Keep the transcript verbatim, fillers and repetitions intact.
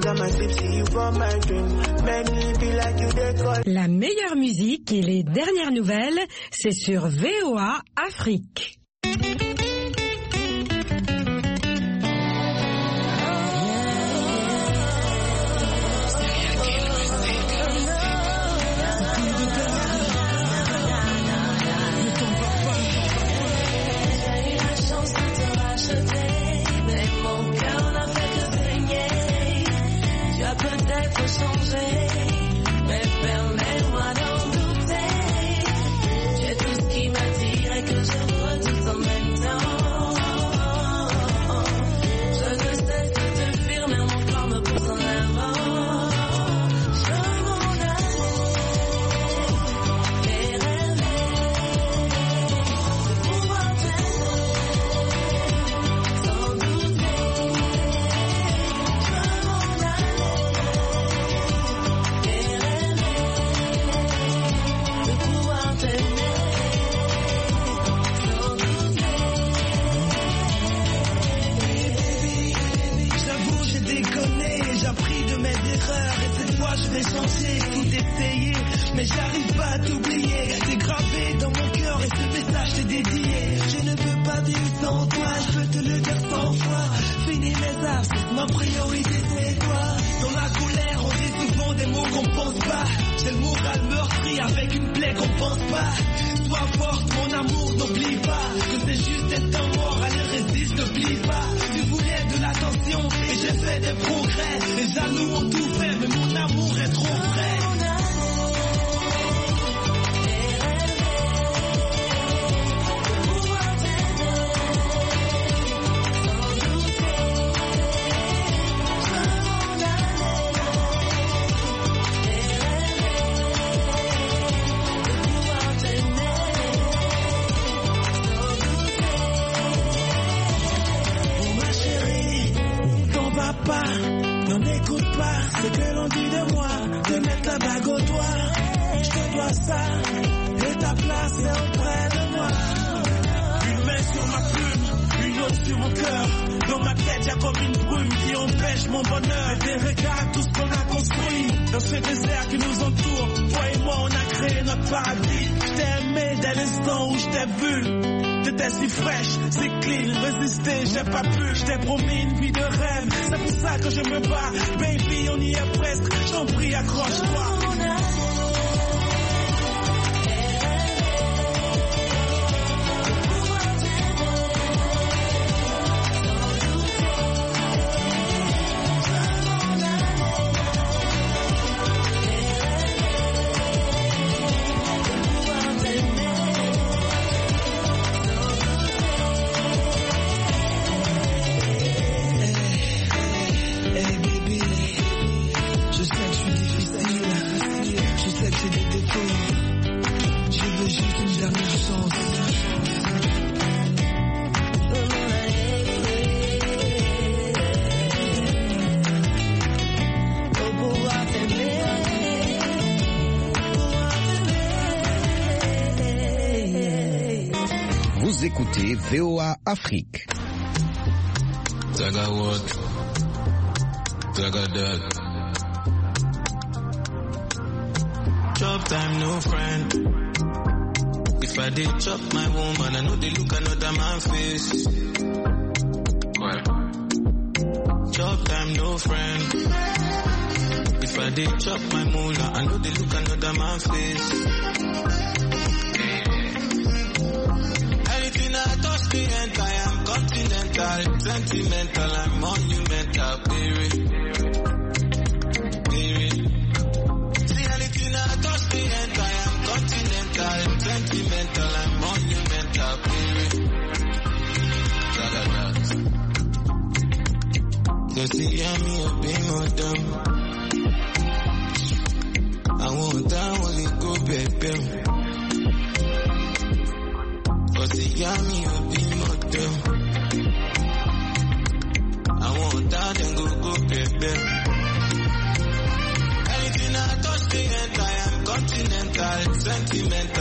La meilleure musique et les dernières nouvelles, c'est sur V O A Afrique. Vous écoutez V O A Afrique. Zaga what? Zaga that. Chop time, no friend. If I did chop my woman, I know they look another man's face. What? Chop time, no friend. If I did chop my moolah, I know they look another man's face. Anything I touch the end, I am continental, sentimental, I'm monumental, baby. Baby. See anything I touch the end, I am continental, sentimental, I'm monumental, baby. Cause see me a beam of them. I want that only go baby. Cause see me a beam of them. I want that and go go baby. Anything I touch the end, I am continental, sentimental.